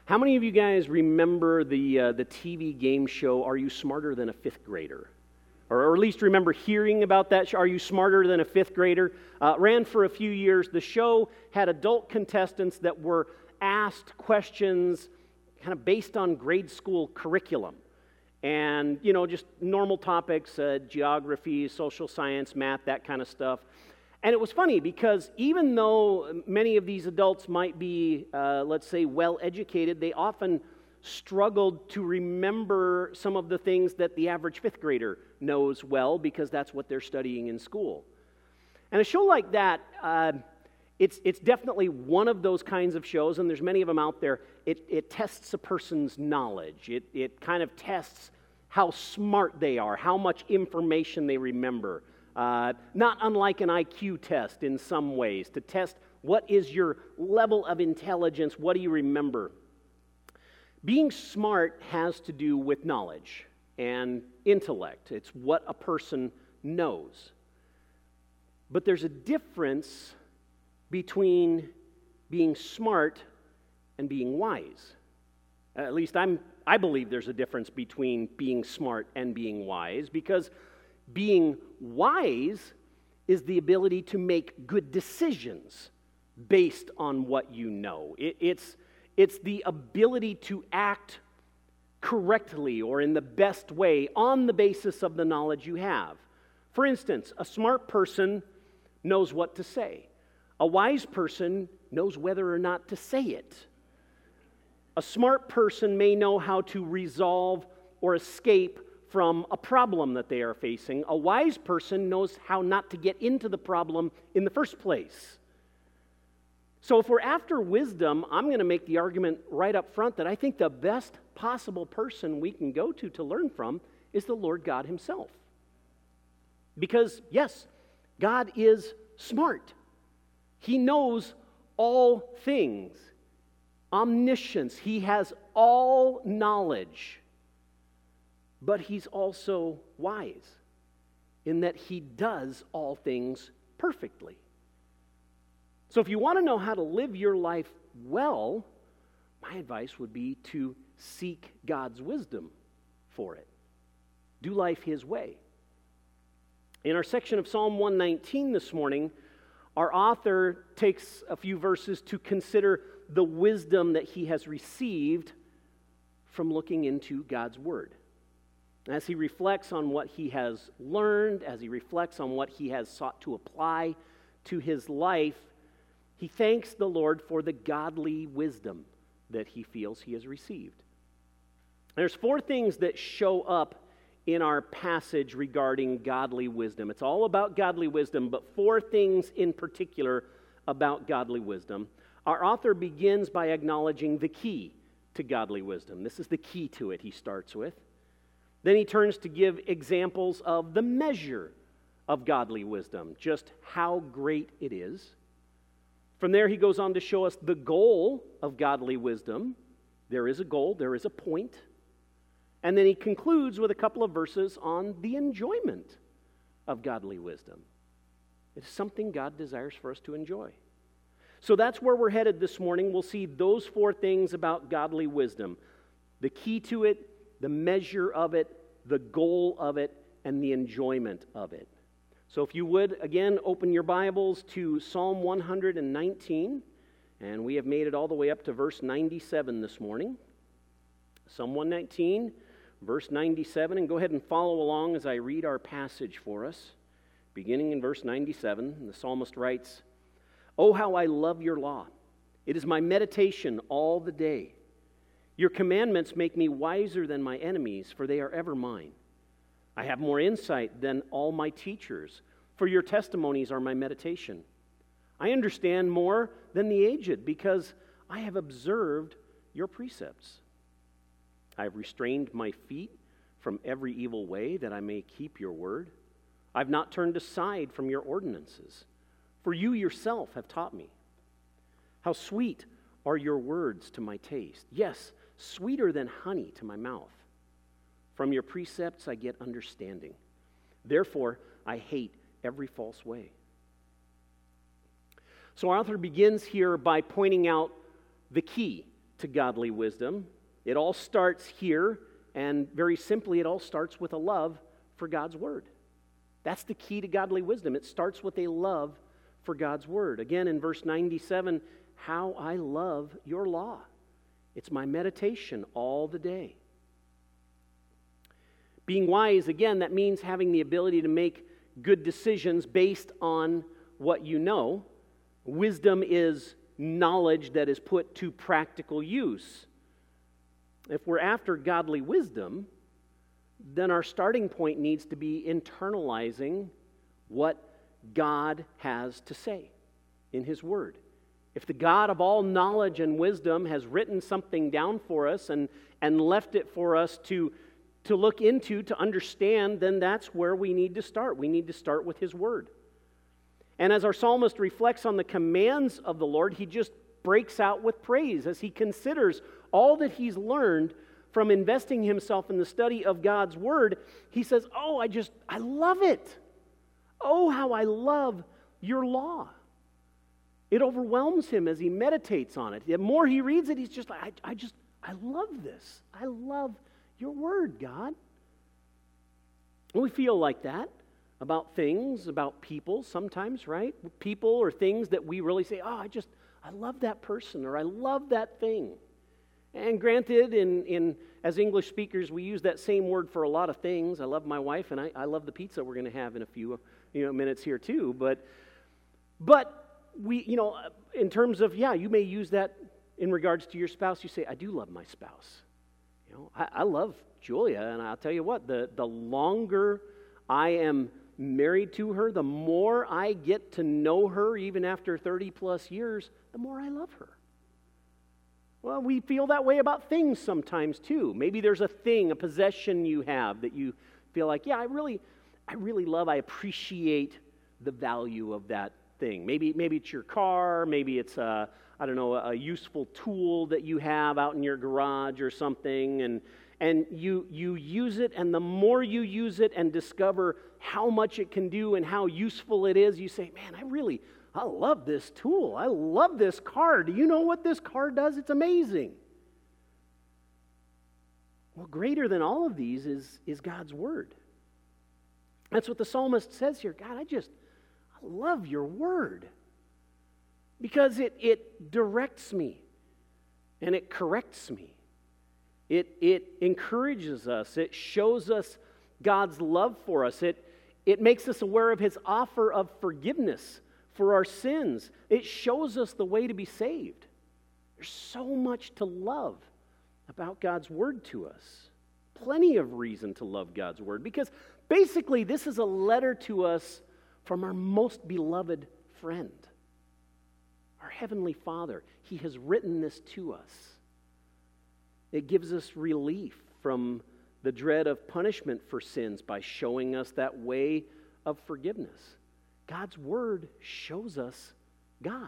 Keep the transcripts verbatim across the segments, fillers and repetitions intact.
How many of you guys remember the uh, the T V game show, Are You Smarter Than a Fifth Grader? Or, or at least remember hearing about that show, Are You Smarter Than a Fifth Grader? Uh, ran for a few years. The show had adult contestants that were asked questions kind of based on grade school curriculum. And, you know, just normal topics, uh, geography, social science, math, that kind of stuff. And it was funny because even though many of these adults might be, uh, let's say, well-educated, they often struggled to remember some of the things that the average fifth grader knows well because that's what they're studying in school. And a show like that, uh, it's it's definitely one of those kinds of shows, and there's many of them out there. It, it tests a person's knowledge. It, it kind of tests how smart they are, how much information they remember. Uh, not unlike an I Q test in some ways, to test what is your level of intelligence, what do you remember. Being smart has to do with knowledge and intellect. It's what a person knows. But there's a difference between being smart and being wise. At least I'm, I believe there's a difference between being smart and being wise, because being wise is the ability to make good decisions based on what you know. It, it's, it's the ability to act correctly or in the best way on the basis of the knowledge you have. For instance, a smart person knows what to say. A wise person knows whether or not to say it. A smart person may know how to resolve or escape from a problem that they are facing. A wise person knows how not to get into the problem in the first place. So if we're after wisdom, I'm going to make the argument right up front that I think the best possible person we can go to to learn from is the Lord God Himself. Because, yes, God is smart. He knows all things. Omniscience. He has all knowledge. But He's also wise in that He does all things perfectly. So if you want to know how to live your life well, my advice would be to seek God's wisdom for it. Do life His way. In our section of Psalm one nineteen this morning, our author takes a few verses to consider the wisdom that he has received from looking into God's Word. As he reflects on what he has learned, as he reflects on what he has sought to apply to his life, he thanks the Lord for the godly wisdom that he feels he has received. There's four things that show up in our passage regarding godly wisdom. It's all about godly wisdom, but four things in particular about godly wisdom. Our author begins by acknowledging the key to godly wisdom. This is the key to it he starts with. Then he turns to give examples of the measure of godly wisdom, just how great it is. From there, he goes on to show us the goal of godly wisdom. There is a goal, there is a point. And then he concludes with a couple of verses on the enjoyment of godly wisdom. It's something God desires for us to enjoy. So that's where we're headed this morning. We'll see those four things about godly wisdom. The key to it, the measure of it, the goal of it, and the enjoyment of it. So if you would, again, open your Bibles to Psalm one nineteen, and we have made it all the way up to verse ninety-seven this morning. Psalm one nineteen, verse ninety-seven, and go ahead and follow along as I read our passage for us. Beginning in verse ninety-seven, the psalmist writes, "Oh, how I love your law! It is my meditation all the day. Your commandments make me wiser than my enemies, for they are ever mine. I have more insight than all my teachers, for your testimonies are my meditation. I understand more than the aged, because I have observed your precepts. I have restrained my feet from every evil way, that I may keep your word. I have not turned aside from your ordinances, for you yourself have taught me. How sweet are your words to my taste, yes, sweeter than honey to my mouth. From your precepts I get understanding. Therefore, I hate every false way." So our author begins here by pointing out the key to godly wisdom. It all starts here, and very simply, it all starts with a love for God's Word. That's the key to godly wisdom. It starts with a love for God's Word. Again, in verse ninety-seven, how I love your law. It's my meditation all the day. Being wise, again, that means having the ability to make good decisions based on what you know. Wisdom is knowledge that is put to practical use. If we're after godly wisdom, then our starting point needs to be internalizing what God has to say in His Word. If the God of all knowledge and wisdom has written something down for us and, and left it for us to, to look into, to understand, then that's where we need to start. We need to start with His Word. And as our psalmist reflects on the commands of the Lord, he just breaks out with praise as he considers all that he's learned from investing himself in the study of God's Word. He says, oh, I just, I love it. Oh, how I love your law. It overwhelms him as he meditates on it. The more he reads it, he's just like, I, I just, I love this. I love your Word, God. And we feel like that about things, about people sometimes, right? People or things that we really say, oh, I just, I love that person, or I love that thing. And granted, in, in as English speakers, we use that same word for a lot of things. I love my wife, and I, I love the pizza we're going to have in a few you know, minutes here too. But, but we, you know, in terms of, yeah, you may use that in regards to your spouse. You say, I do love my spouse. You know, I, I love Julia, and I'll tell you what, the, the longer I am married to her, the more I get to know her, even after thirty plus years, the more I love her. Well, we feel that way about things sometimes too. Maybe there's a thing, a possession you have that you feel like, yeah, I really, I really love, I appreciate the value of that thing. Maybe, maybe it's your car, maybe it's a, I don't know, a useful tool that you have out in your garage or something, and and you you use it, and the more you use it and discover how much it can do and how useful it is, you say, man, I really, I love this tool. I love this car. Do you know what this car does? It's amazing. Well, greater than all of these is, is God's Word. That's what the psalmist says here. God, I just, I love your Word. Because it, it directs me and it corrects me. It, it encourages us. It shows us God's love for us. It, it makes us aware of His offer of forgiveness for our sins. It shows us the way to be saved. There's so much to love about God's Word to us. Plenty of reason to love God's Word, because basically this is a letter to us from our most beloved friend, our Heavenly Father. He has written this to us. It gives us relief from the dread of punishment for sins by showing us that way of forgiveness. God's Word shows us God.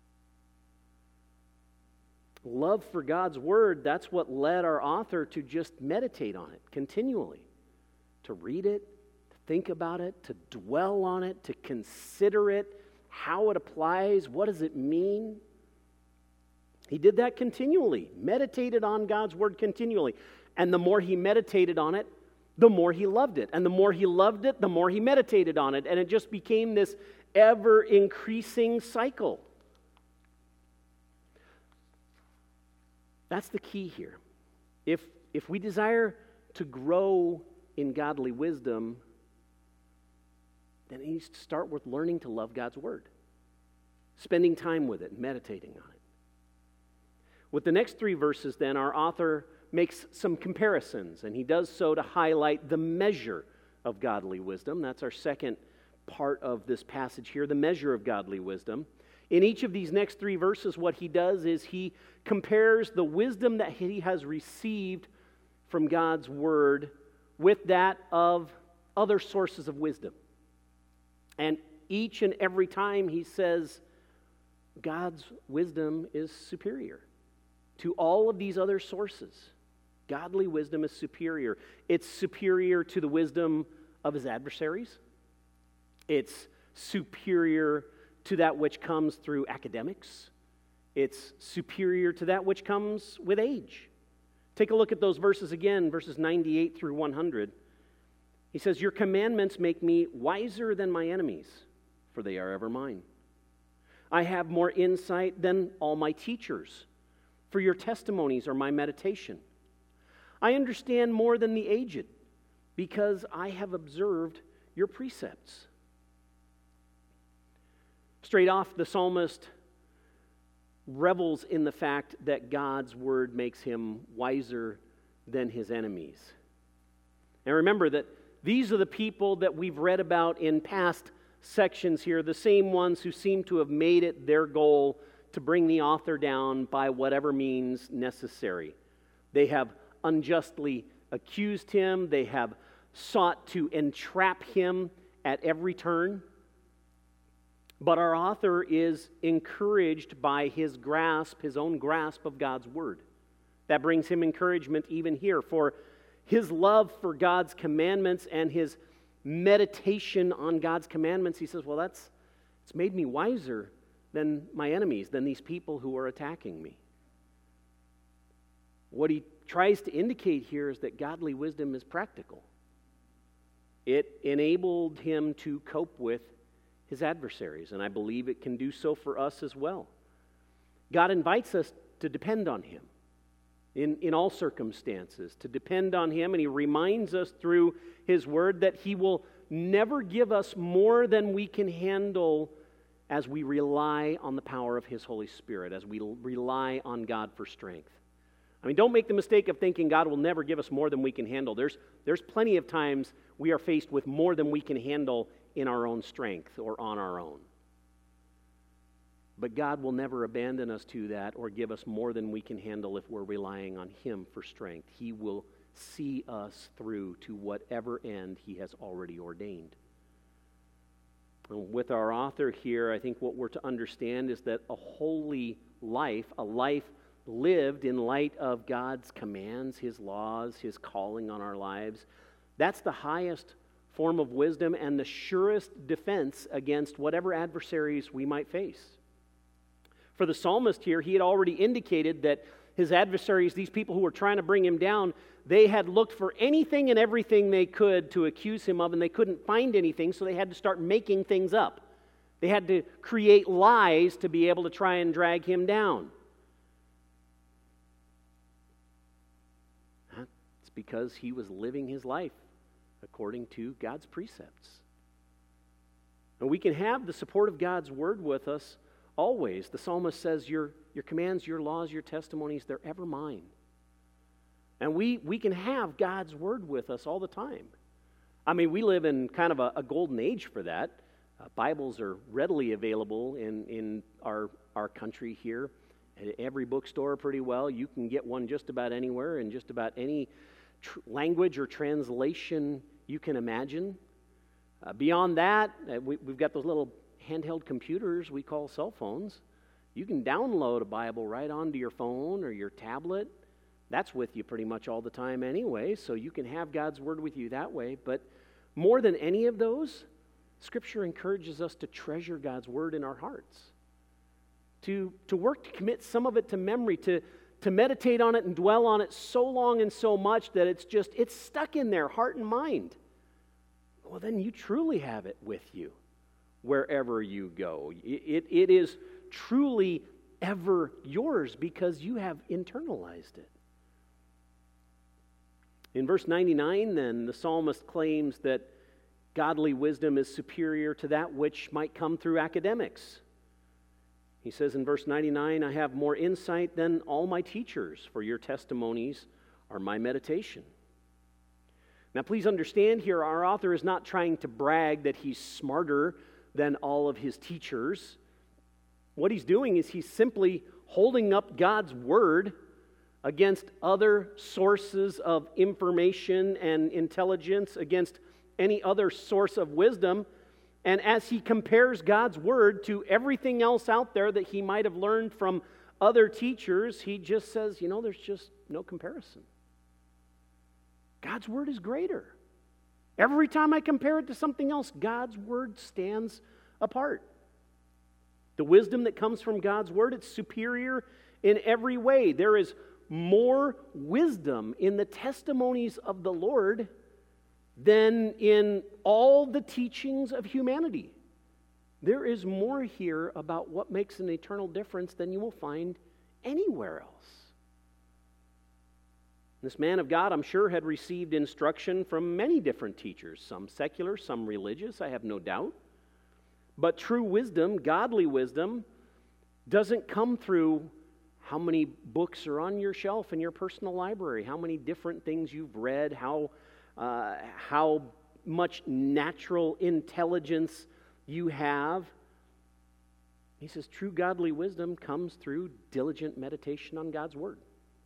Love for God's Word, that's what led our author to just meditate on it continually. To read it, to think about it, to dwell on it, to consider it, how it applies, what does it mean? He did that continually, meditated on God's Word continually. And the more he meditated on it, the more he loved it. And the more he loved it, the more he meditated on it. And it just became this ever-increasing cycle. That's the key here. If, if we desire to grow in godly wisdom, then it needs to start with learning to love God's Word. Spending time with it, meditating on it. With the next three verses, then, our author makes some comparisons, and he does so to highlight the measure of godly wisdom. That's our second part of this passage here, the measure of godly wisdom. In each of these next three verses, what he does is he compares the wisdom that he has received from God's Word with that of other sources of wisdom. And each and every time he says, God's wisdom is superior to all of these other sources. Godly wisdom is superior. It's superior to the wisdom of his adversaries. It's superior to that which comes through academics. It's superior to that which comes with age. Take a look at those verses again, verses ninety-eight through one hundred. He says, "Your commandments make me wiser than my enemies, for they are ever mine. I have more insight than all my teachers, for your testimonies are my meditation. I understand more than the aged, because I have observed your precepts." Straight off, the psalmist revels in the fact that God's word makes him wiser than his enemies. And remember that these are the people that we've read about in past sections here, the same ones who seem to have made it their goal to bring the author down by whatever means necessary. They have unjustly accused him. They have sought to entrap him at every turn. But our author is encouraged by his grasp, his own grasp of God's word. That brings him encouragement even here, for his love for God's commandments and his meditation on God's commandments. He says, well, that's it's made me wiser than my enemies, than these people who are attacking me. What he tries to indicate here is that godly wisdom is practical. It enabled him to cope with his adversaries, and I believe it can do so for us as well. God invites us to depend on him in, in all circumstances, to depend on him, and he reminds us through his word that he will never give us more than we can handle as we rely on the power of his Holy Spirit, as we rely on God for strength. I mean, don't make the mistake of thinking God will never give us more than we can handle. There's, there's plenty of times we are faced with more than we can handle in our own strength or on our own. But God will never abandon us to that or give us more than we can handle if we're relying on him for strength. He will see us through to whatever end he has already ordained. And with our author here, I think what we're to understand is that a holy life, a life lived in light of God's commands, his laws, his calling on our lives, that's the highest form of wisdom and the surest defense against whatever adversaries we might face. For the psalmist here, he had already indicated that his adversaries, these people who were trying to bring him down, they had looked for anything and everything they could to accuse him of, and they couldn't find anything, so they had to start making things up. They had to create lies to be able to try and drag him down. It's because he was living his life according to God's precepts. And we can have the support of God's word with us always. The psalmist says, your, your commands, your laws, your testimonies, they're ever mine. And we, we can have God's word with us all the time. I mean, we live in kind of a, a golden age for that. Uh, Bibles are readily available in, in our, our country here. At every bookstore pretty well. You can get one just about anywhere in just about any tr- language or translation you can imagine. Uh, beyond that, uh, we, we've got those little handheld computers we call cell phones. You can download a Bible right onto your phone or your tablet. That's with you pretty much all the time anyway, so you can have God's word with you that way. But more than any of those, Scripture encourages us to treasure God's word in our hearts. To, to work to commit some of it to memory, to, to meditate on it and dwell on it so long and so much that it's just, it's stuck in there, heart and mind. Well, then you truly have it with you wherever you go. It, it, it is truly ever yours because you have internalized it. In verse ninety-nine, then, the psalmist claims that godly wisdom is superior to that which might come through academics. He says in verse ninety-nine, I have more insight than all my teachers, for your testimonies are my meditation. Now please understand here, our author is not trying to brag that he's smarter than all of his teachers. What he's doing is he's simply holding up God's word against other sources of information and intelligence, against any other source of wisdom. And as he compares God's word to everything else out there that he might have learned from other teachers, he just says, you know, there's just no comparison. God's word is greater. Every time I compare it to something else, God's word stands apart. The wisdom that comes from God's Word, it's superior in every way. There is more wisdom in the testimonies of the Lord than in all the teachings of humanity. There is more here about what makes an eternal difference than you will find anywhere else. This man of God, I'm sure, had received instruction from many different teachers, some secular, some religious, I have no doubt. But true wisdom, godly wisdom, doesn't come through how many books are on your shelf in your personal library, how many different things you've read, how, uh, how much natural intelligence you have. He says true godly wisdom comes through diligent meditation on God's Word.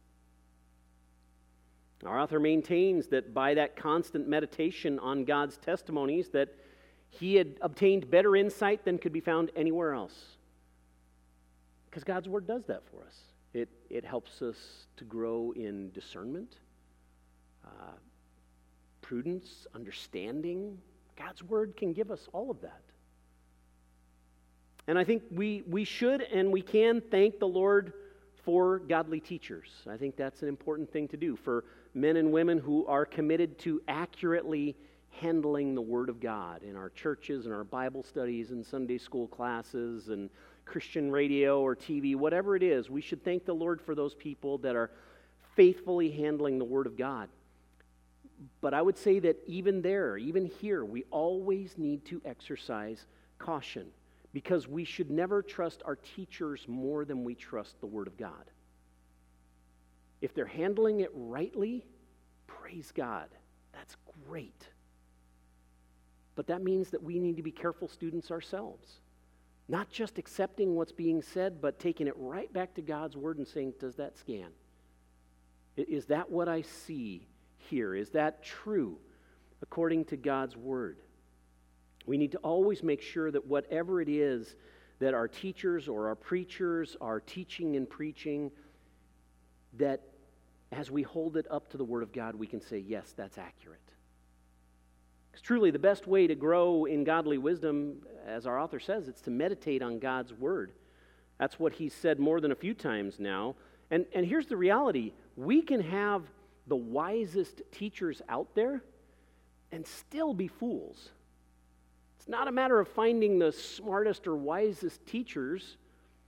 Our author maintains that by that constant meditation on God's testimonies that he had obtained better insight than could be found anywhere else. Because God's Word does that for us. It, it helps us to grow in discernment, uh, prudence, understanding. God's Word can give us all of that. And I think we, we should and we can thank the Lord for godly teachers. I think that's an important thing to do for men and women who are committed to accurately handling the Word of God in our churches and our Bible studies and Sunday school classes and Christian radio or T V, whatever it is. We should thank the Lord for those people that are faithfully handling the Word of God. But I would say that even there, even here, we always need to exercise caution, because we should never trust our teachers more than we trust the Word of God. If they're handling it rightly, praise God. That's great. But that means that we need to be careful students ourselves. Not just accepting what's being said, but taking it right back to God's Word and saying, does that scan? Is that what I see here? Is that true according to God's Word? We need to always make sure that whatever it is that our teachers or our preachers are teaching and preaching, that as we hold it up to the Word of God, we can say, yes, that's accurate. Because truly, the best way to grow in godly wisdom, as our author says, it's to meditate on God's Word. That's what he's said more than a few times now. And, and here's the reality. We can have the wisest teachers out there and still be fools. It's not a matter of finding the smartest or wisest teachers,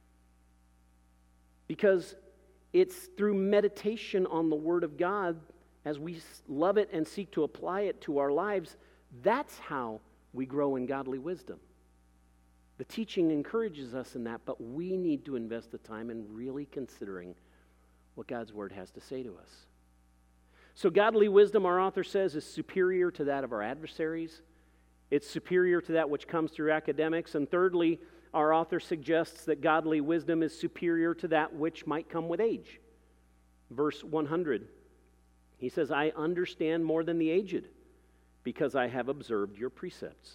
because it's through meditation on the Word of God, as we love it and seek to apply it to our lives, that's how we grow in godly wisdom. The teaching encourages us in that, but we need to invest the time in really considering what God's Word has to say to us. So godly wisdom, our author says, is superior to that of our adversaries. It's superior to that which comes through academics. And thirdly, our author suggests that godly wisdom is superior to that which might come with age. Verse one hundred, he says, I understand more than the aged, because I have observed your precepts.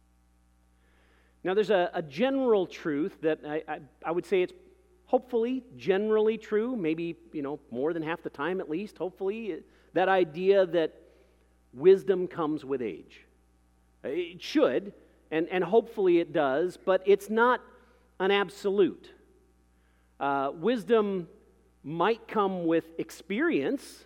Now there's a, a general truth that I, I, I would say it's hopefully generally true, maybe, you know, more than half the time at least, hopefully, that idea that wisdom comes with age. It should, and, and hopefully it does, but it's not an absolute. Uh, wisdom might come with experience,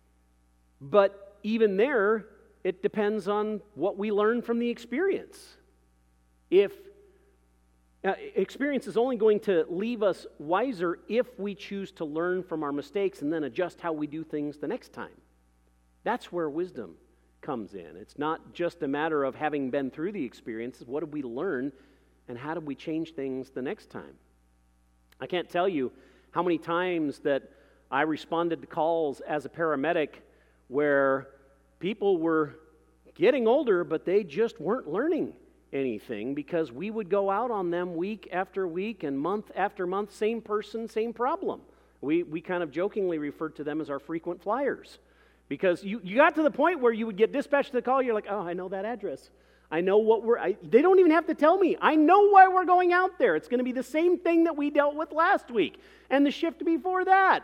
but even there, it depends on what we learn from the experience. If uh, experience is only going to leave us wiser if we choose to learn from our mistakes and then adjust how we do things the next time. That's where wisdom comes in. It's not just a matter of having been through the experience. What did we learn, and how did we change things the next time? I can't tell you how many times that I responded to calls as a paramedic where people were getting older, but they just weren't learning anything, because we would go out on them week after week and month after month, same person, same problem. We, we kind of jokingly referred to them as our frequent flyers. Because you, you got to the point where you would get dispatched to the call, you're like, oh, I know that address. I know what we're, I, they don't even have to tell me. I know why we're going out there. It's going to be the same thing that we dealt with last week and the shift before that.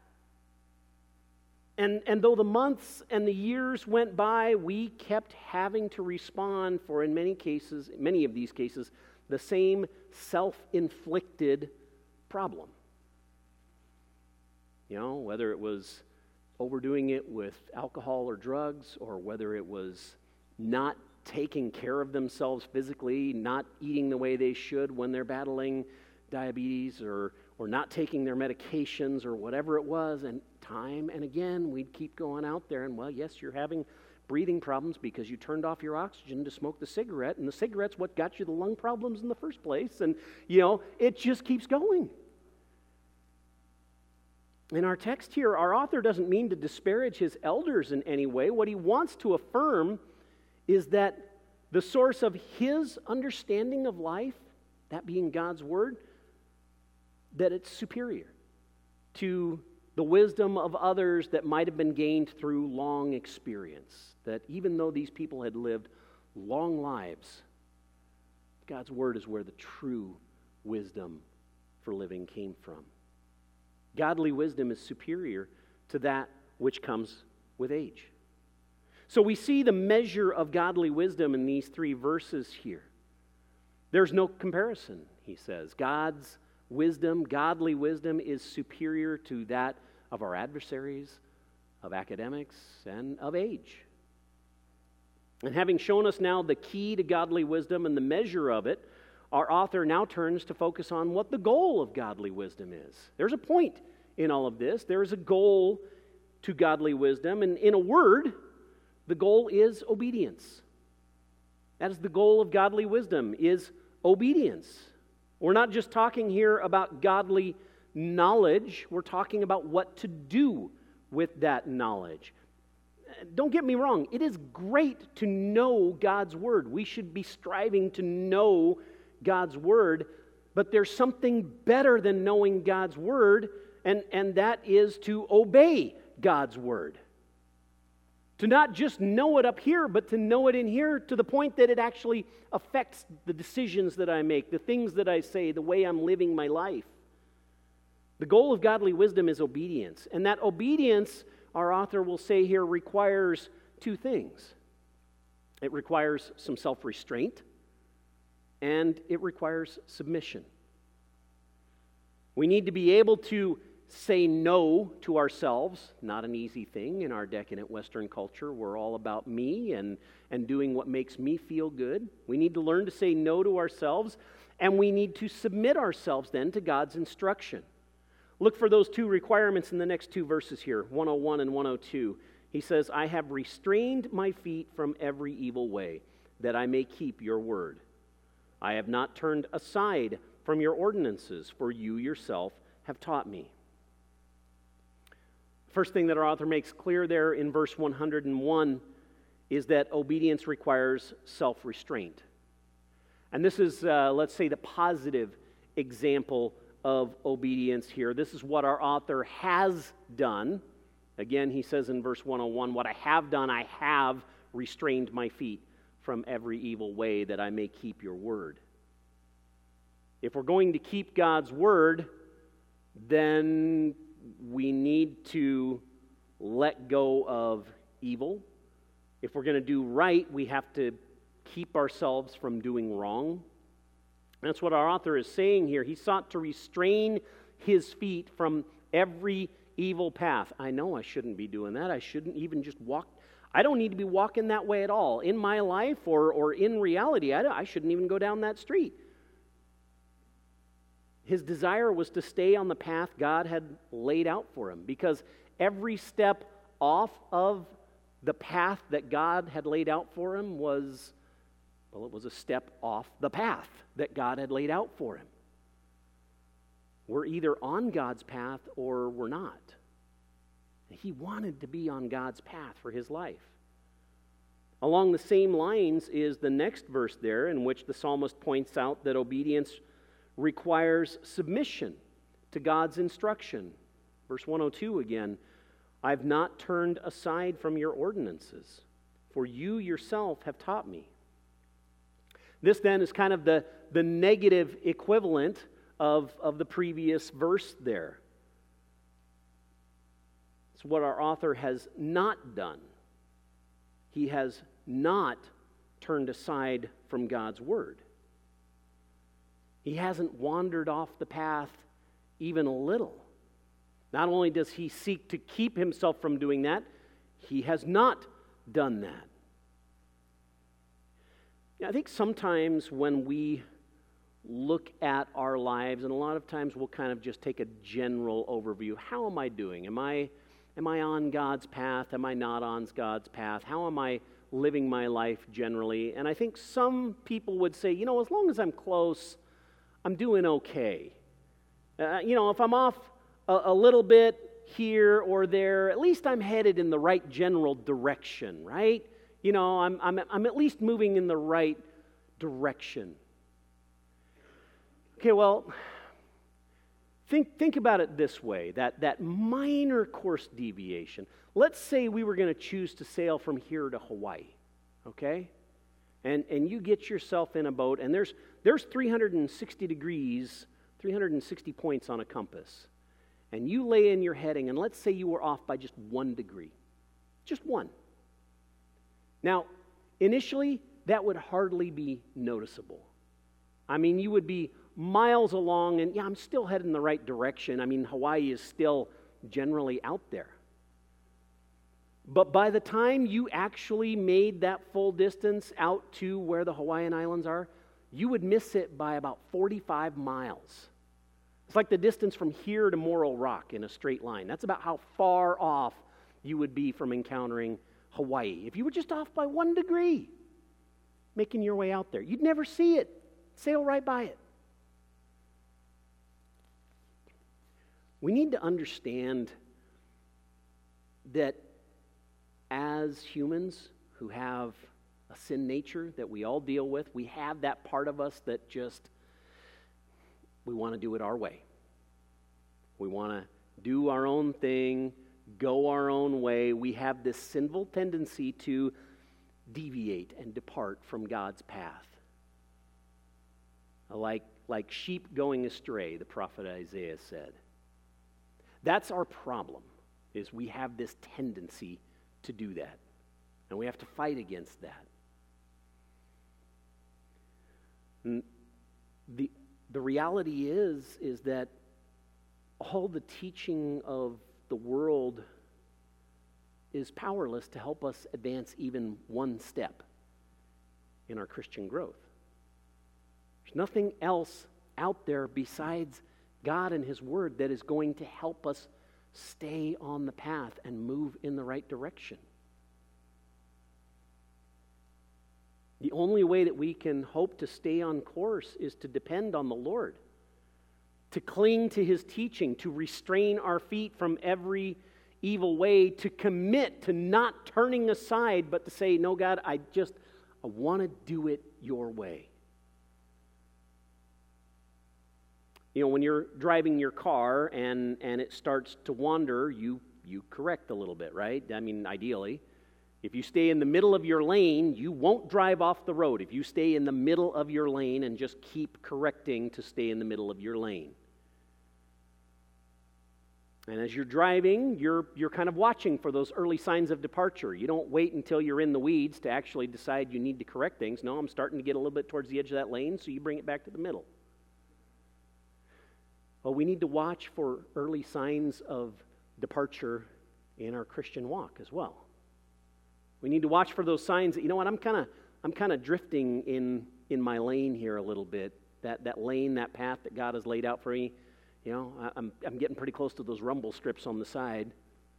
And, and though the months and the years went by, we kept having to respond for, in many cases, many of these cases, the same self-inflicted problem. You know, whether it was overdoing it with alcohol or drugs, or whether it was not taking care of themselves physically, not eating the way they should when they're battling diabetes, or or not taking their medications, or whatever it was. And time and again, we'd keep going out there, and well, yes, you're having breathing problems because you turned off your oxygen to smoke the cigarette, and the cigarette's what got you the lung problems in the first place. And, you know, it just keeps going. In our text here, our author doesn't mean to disparage his elders in any way. What he wants to affirm is that the source of his understanding of life, that being God's Word, that it's superior to the wisdom of others that might have been gained through long experience. That even though these people had lived long lives, God's Word is where the true wisdom for living came from. Godly wisdom is superior to that which comes with age. So we see the measure of godly wisdom in these three verses here. There's no comparison, he says. God's wisdom, godly wisdom, is superior to that of our adversaries, of academics, and of age. And having shown us now the key to godly wisdom and the measure of it, our author now turns to focus on what the goal of godly wisdom is. There's a point in all of this. There is a goal to godly wisdom, and in a word, the goal is obedience. That is the goal of godly wisdom, is obedience. We're not just talking here about godly knowledge, we're talking about what to do with that knowledge. Don't get me wrong, it is great to know God's Word. We should be striving to know God's Word, but there's something better than knowing God's Word, and, and that is to obey God's Word. To not just know it up here, but to know it in here to the point that it actually affects the decisions that I make, the things that I say, the way I'm living my life. The goal of godly wisdom is obedience. And that obedience, our author will say here, requires two things. It requires some self-restraint, and it requires submission. We need to be able to say no to ourselves. Not an easy thing in our decadent Western culture. We're all about me and, and doing what makes me feel good. We need to learn to say no to ourselves, and we need to submit ourselves then to God's instruction. Look for those two requirements in the next two verses here, one oh one and one oh two. He says, I have restrained my feet from every evil way, that I may keep your word. I have not turned aside from your ordinances, for you yourself have taught me. First thing that our author makes clear there in verse one hundred one is that obedience requires self-restraint. And this is, uh, let's say, the positive example of obedience here. This is what our author has done. Again, he says in verse one oh one, what I have done, I have restrained my feet from every evil way, that I may keep your word. If we're going to keep God's word, then we need to let go of evil. If we're going to do right, we have to keep ourselves from doing wrong. That's what our author is saying here. He sought to restrain his feet from every evil path. I know I shouldn't be doing that. I shouldn't even just walk. I don't need to be walking that way at all. In my life or, or in reality, I, I shouldn't even go down that street. His desire was to stay on the path God had laid out for him, because every step off of the path that God had laid out for him was, well, it was a step off the path that God had laid out for him. We're either on God's path or we're not. He wanted to be on God's path for his life. Along the same lines is the next verse there, in which the psalmist points out that obedience requires submission to God's instruction. Verse one oh two again, I've not turned aside from your ordinances, for you yourself have taught me. This then is kind of the, the negative equivalent of, of the previous verse there. It's what our author has not done. He has not turned aside from God's word. He hasn't wandered off the path even a little. Not only does he seek to keep himself from doing that, he has not done that. I think sometimes when we look at our lives, and a lot of times we'll kind of just take a general overview. How am I doing? Am I, am I on God's path? Am I not on God's path? How am I living my life generally? And I think some people would say, you know, as long as I'm close, I'm doing okay. Uh, you know, if I'm off a, a little bit here or there, at least I'm headed in the right general direction, right? You know, I'm, I'm, I'm at least moving in the right direction. Okay, well, think, think about it this way, that, that minor course deviation. Let's say we were going to choose to sail from here to Hawaii, okay? And, and you get yourself in a boat, and there's, there's three hundred sixty degrees, three hundred sixty points on a compass. And you lay in your heading, and let's say you were off by just one degree. Just one. Now, initially, that would hardly be noticeable. I mean, you would be miles along, and yeah, I'm still heading in the right direction. I mean, Hawaii is still generally out there. But by the time you actually made that full distance out to where the Hawaiian Islands are, you would miss it by about forty-five miles. It's like the distance from here to Morro Rock in a straight line. That's about how far off you would be from encountering Hawaii. If you were just off by one degree, making your way out there, you'd never see it. Sail right by it. We need to understand that as humans who have a sin nature that we all deal with, we have that part of us that just, we want to do it our way. We want to do our own thing, go our own way. We have this sinful tendency to deviate and depart from God's path. Like, like sheep going astray, the prophet Isaiah said. That's our problem, is we have this tendency to do that. And we have to fight against that. And the, the reality is, is that all the teaching of the world is powerless to help us advance even one step in our Christian growth. There's nothing else out there besides God and His Word that is going to help us stay on the path and move in the right direction. The only way that we can hope to stay on course is to depend on the Lord, to cling to His teaching, to restrain our feet from every evil way, to commit to not turning aside, but to say, no, God, I just, I want to do it your way. You know, when you're driving your car and, and it starts to wander, you, you correct a little bit, right? I mean, ideally. If you stay in the middle of your lane, you won't drive off the road. If you stay in the middle of your lane and just keep correcting to stay in the middle of your lane. And as you're driving, you're, you're kind of watching for those early signs of departure. You don't wait until you're in the weeds to actually decide you need to correct things. No, I'm starting to get a little bit towards the edge of that lane, so you bring it back to the middle. Well, we need to watch for early signs of departure in our Christian walk as well. We need to watch for those signs that, you know what, I'm kind of I'm kind of drifting in, in my lane here a little bit. That that lane, that path that God has laid out for me, you know, I, I'm I'm getting pretty close to those rumble strips on the side.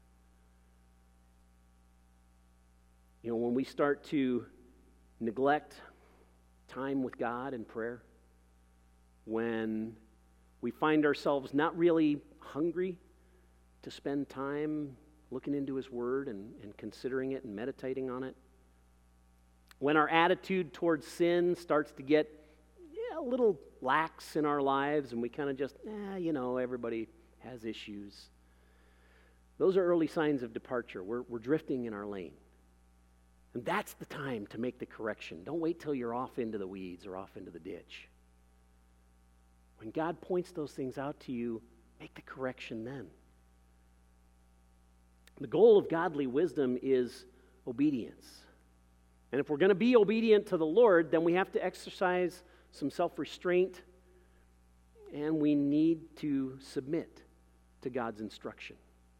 You know, when we start to neglect time with God and prayer, when we find ourselves not really hungry to spend time looking into His Word and, and considering it and meditating on it. When our attitude towards sin starts to get yeah, a little lax in our lives and we kind of just, eh, you know, everybody has issues. Those are early signs of departure. We're, we're drifting in our lane. And that's the time to make the correction. Don't wait till you're off into the weeds or off into the ditch. When God points those things out to you, make the correction then. The goal of godly wisdom is obedience. And if we're going to be obedient to the Lord, then we have to exercise some self-restraint. and we need to submit to God's instruction.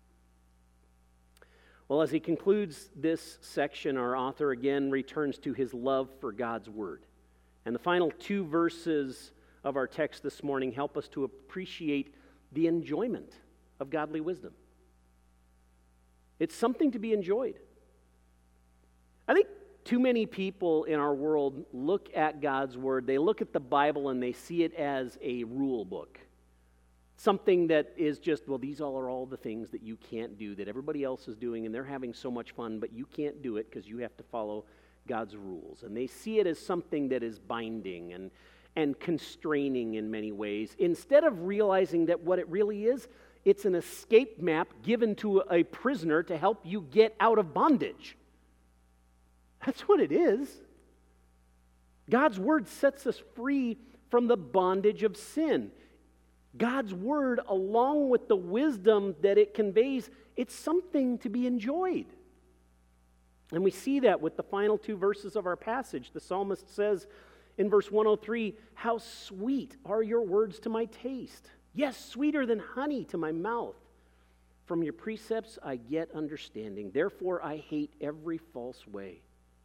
Well, as he concludes this section, our author again returns to his love for God's Word. And the final two verses of our text this morning help us to appreciate the enjoyment of godly wisdom. It's something to be enjoyed. I think too many people in our world look at God's Word, they look at the Bible and they see it as a rule book. Something that is just, well, these all are all the things that you can't do, that everybody else is doing, and they're having so much fun, but you can't do it because you have to follow God's rules. And they see it as something that is binding and, and constraining in many ways, instead of realizing that what it really is, it's an escape map given to a prisoner to help you get out of bondage. That's what it is. God's Word sets us free from the bondage of sin. God's Word, along with the wisdom that it conveys, it's something to be enjoyed. And we see that with the final two verses of our passage. The psalmist says in verse one oh three, "How sweet are your words to my taste. Yes, sweeter than honey to my mouth. From your precepts I get understanding. Therefore I hate every false way."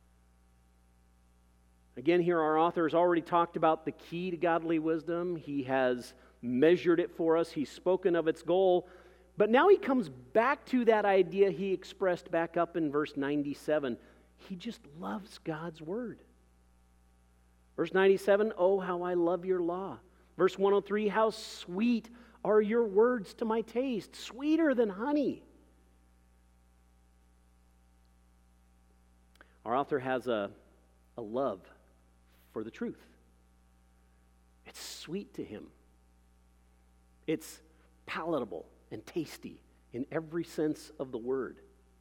Again, here our author has already talked about the key to godly wisdom. He has measured it for us. He's spoken of its goal. But now he comes back to that idea he expressed back up in verse ninety-seven. He just loves God's Word. Verse ninety-seven, "Oh, how I love your law." Verse one oh three, "How sweet are your words to my taste, sweeter than honey." Our author has a, a love for the truth. It's sweet to him. It's palatable and tasty in every sense of the word.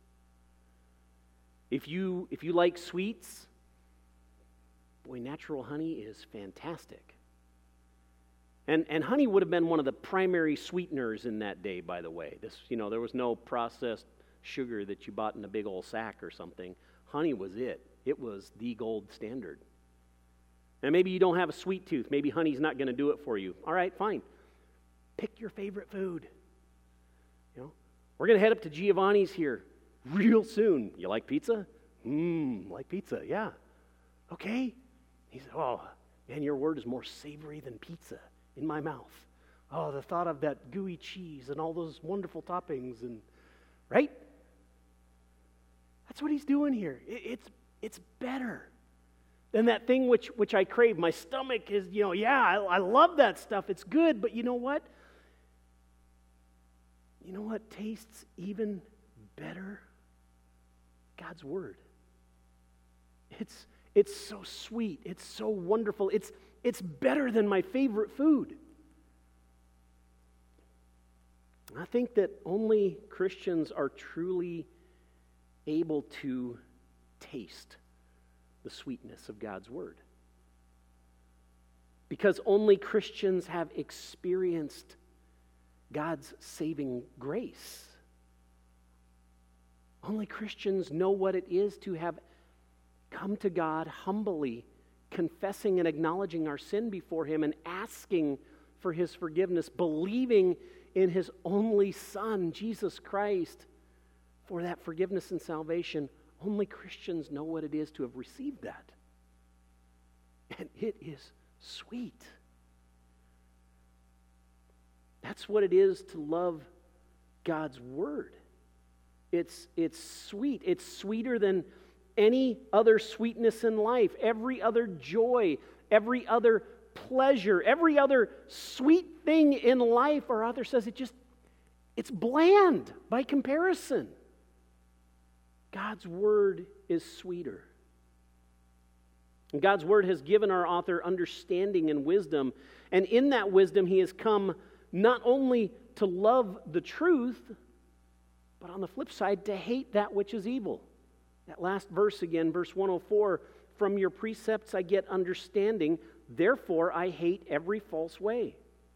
If you, if you like sweets, boy, natural honey is fantastic. And, and honey would have been one of the primary sweeteners in that day, by the way. This, you know, there was no processed sugar that you bought in a big old sack or something. Honey was it. It was the gold standard. And maybe you don't have a sweet tooth. Maybe honey's not going to do it for you. All right, fine. Pick your favorite food. You know, we're going to head up to Giovanni's here real soon. You like pizza? Mmm, like pizza, yeah. Okay. He said, "Oh, man, your word is more savory than pizza in my mouth. Oh, the thought of that gooey cheese and all those wonderful toppings," and right? That's what he's doing here. It, it's it's better than that thing which which I crave. My stomach is, you know, yeah, I, I love that stuff. It's good, but you know what? You know what tastes even better? God's Word. It's it's so sweet. It's so wonderful. It's it's better than my favorite food. I think that only Christians are truly able to taste the sweetness of God's Word. Because only Christians have experienced God's saving grace. Only Christians know what it is to have come to God humbly, confessing and acknowledging our sin before Him and asking for His forgiveness, believing in His only Son, Jesus Christ, for that forgiveness and salvation. Only Christians know what it is to have received that. And it is sweet. That's what it is to love God's Word. It's, it's sweet. It's sweeter than any other sweetness in life, every other joy, every other pleasure, every other sweet thing in life. Our author says it just, it's bland by comparison. God's Word is sweeter. And God's Word has given our author understanding and wisdom, and in that wisdom he has come not only to love the truth, but on the flip side, to hate that which is evil. That last verse again, verse one oh four, "From your precepts I get understanding, therefore I hate every false way."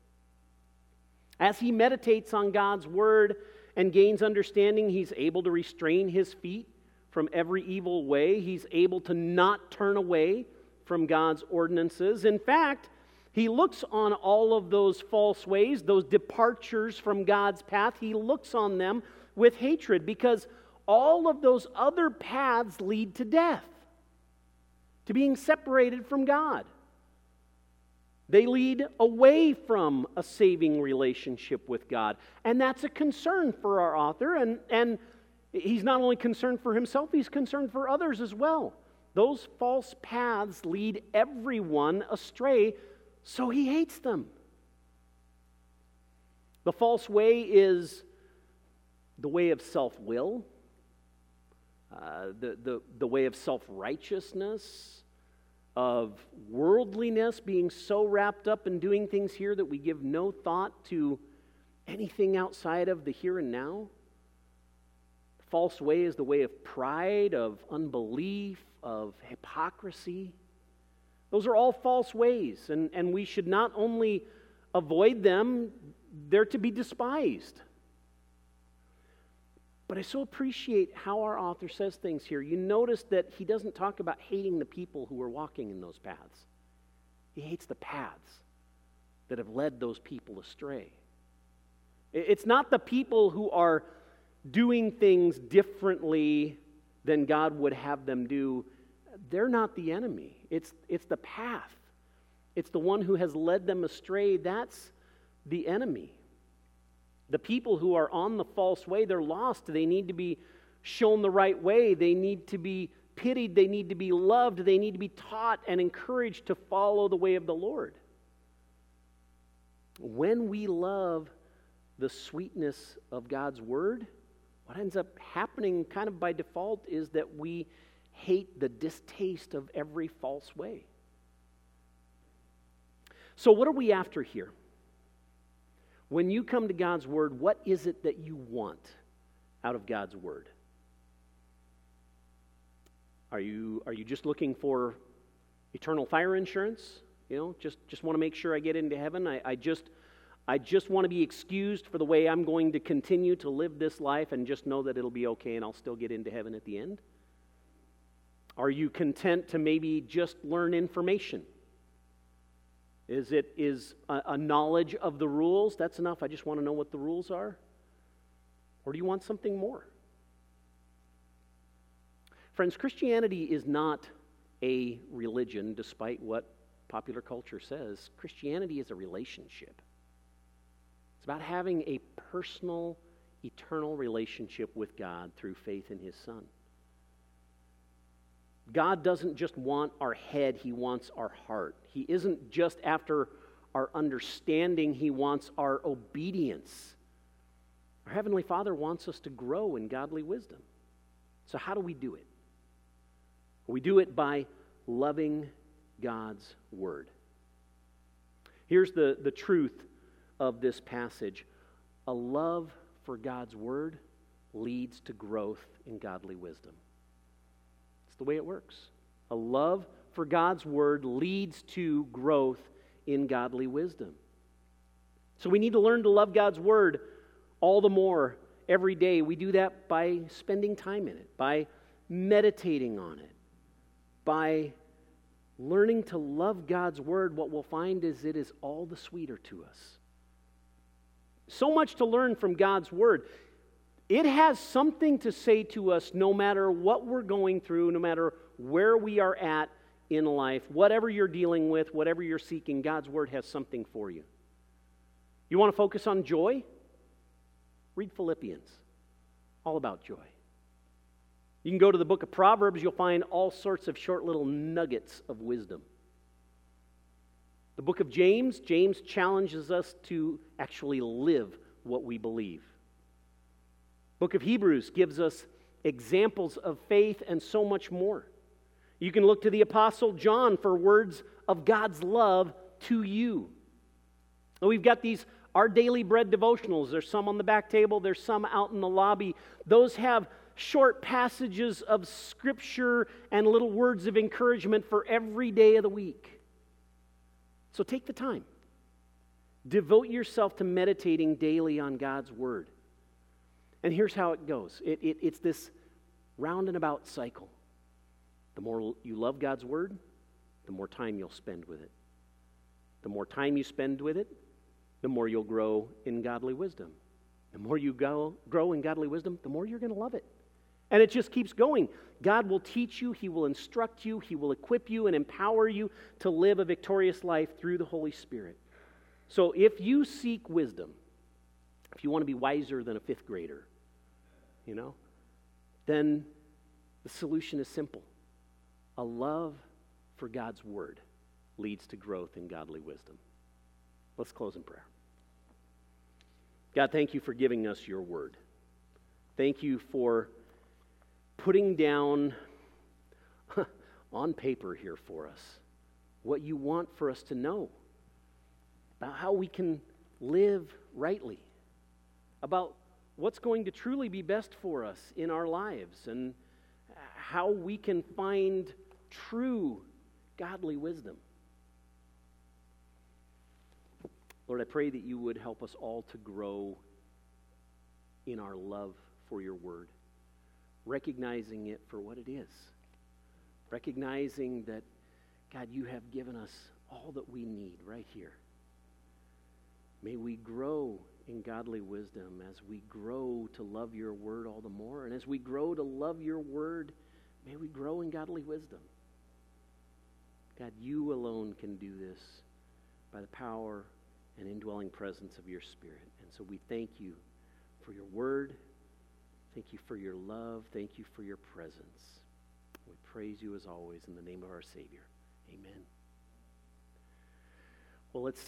As he meditates on God's Word and gains understanding, he's able to restrain his feet from every evil way. He's able to not turn away from God's ordinances. In fact, He looks on all of those false ways, those departures from God's path. He looks on them with hatred because all of those other paths lead to death, to being separated from God. They lead away from a saving relationship with God. And that's a concern for our author. And, and he's not only concerned for himself, he's concerned for others as well. Those false paths lead everyone astray, so he hates them. The false way is the way of self-will, uh, the, the, the way of self-righteousness, of worldliness, being so wrapped up in doing things here that we give no thought to anything outside of the here and now. The false way is the way of pride, of unbelief, of hypocrisy. Those are all false ways, and, and we should not only avoid them, they're to be despised. But I so appreciate how our author says things here. You notice that he doesn't talk about hating the people who are walking in those paths. He hates the paths that have led those people astray. It's not the people who are doing things differently than God would have them do. They're not the enemy. It's, it's the path. It's the one who has led them astray. That's the enemy. The people who are on the false way, they're lost. They need to be shown the right way. They need to be pitied. They need to be loved. They need to be taught and encouraged to follow the way of the Lord. When we love the sweetness of God's Word, what ends up happening kind of by default is that we hate the distaste of every false way. So what are we after here? When you come to God's Word, what is it that you want out of God's Word? Are you, are you just looking for eternal fire insurance? You know, just, just want to make sure I get into heaven. I, I just I just want to be excused for the way I'm going to continue to live this life and just know that it'll be okay and I'll still get into heaven at the end? Are you content to maybe just learn information? Is it is a, a knowledge of the rules? That's enough. I just want to know what the rules are. Or do you want something more? Friends, Christianity is not a religion, despite what popular culture says. Christianity is a relationship. It's about having a personal, eternal relationship with God through faith in His Son. God doesn't just want our head, He wants our heart. He isn't just after our understanding, He wants our obedience. Our Heavenly Father wants us to grow in godly wisdom. So how do we do it? We do it by loving God's Word. Here's the, the truth of this passage. A love for God's Word leads to growth in godly wisdom. It's the way it works. A love for God's Word leads to growth in godly wisdom. So we need to learn to love God's Word all the more every day. We do that by spending time in it, by meditating on it, by learning to love God's Word. What we'll find is it is all the sweeter to us. So much to learn from God's Word. It has something to say to us no matter what we're going through, no matter where we are at in life, whatever you're dealing with, whatever you're seeking, God's Word has something for you. You want to focus on joy? Read Philippians. All about joy. You can go to the book of Proverbs, you'll find all sorts of short little nuggets of wisdom. The book of James, James challenges us to actually live what we believe. Book of Hebrews gives us examples of faith and so much more. You can look to the Apostle John for words of God's love to you. And we've got these Our Daily Bread devotionals. There's some on the back table. There's some out in the lobby. Those have short passages of Scripture and little words of encouragement for every day of the week. So take the time. Devote yourself to meditating daily on God's Word. And here's how it goes. It, it, it's this round and about cycle. The more you love God's Word, the more time you'll spend with it. The more time you spend with it, the more you'll grow in godly wisdom. The more you go, grow in godly wisdom, the more you're going to love it. And it just keeps going. God will teach you, He will instruct you, He will equip you and empower you to live a victorious life through the Holy Spirit. So if you seek wisdom, if you want to be wiser than a fifth grader, you know, then the solution is simple. A love for God's Word leads to growth in godly wisdom. Let's close in prayer. God, thank you for giving us your Word. Thank you for putting down on paper here for us what you want for us to know about how we can live rightly, about what's going to truly be best for us in our lives, and how we can find true godly wisdom. Lord, I pray that you would help us all to grow in our love for your word, recognizing it for what it is, recognizing that, God, you have given us all that we need right here. May we grow in godly wisdom as we grow to love your word all the more. And as we grow to love your word, may we grow in godly wisdom. God, you alone can do this by the power and indwelling presence of your Spirit. And so we thank you for your word. Thank you for your love. Thank you for your presence. We praise you as always in the name of our Savior. Amen. Well, let's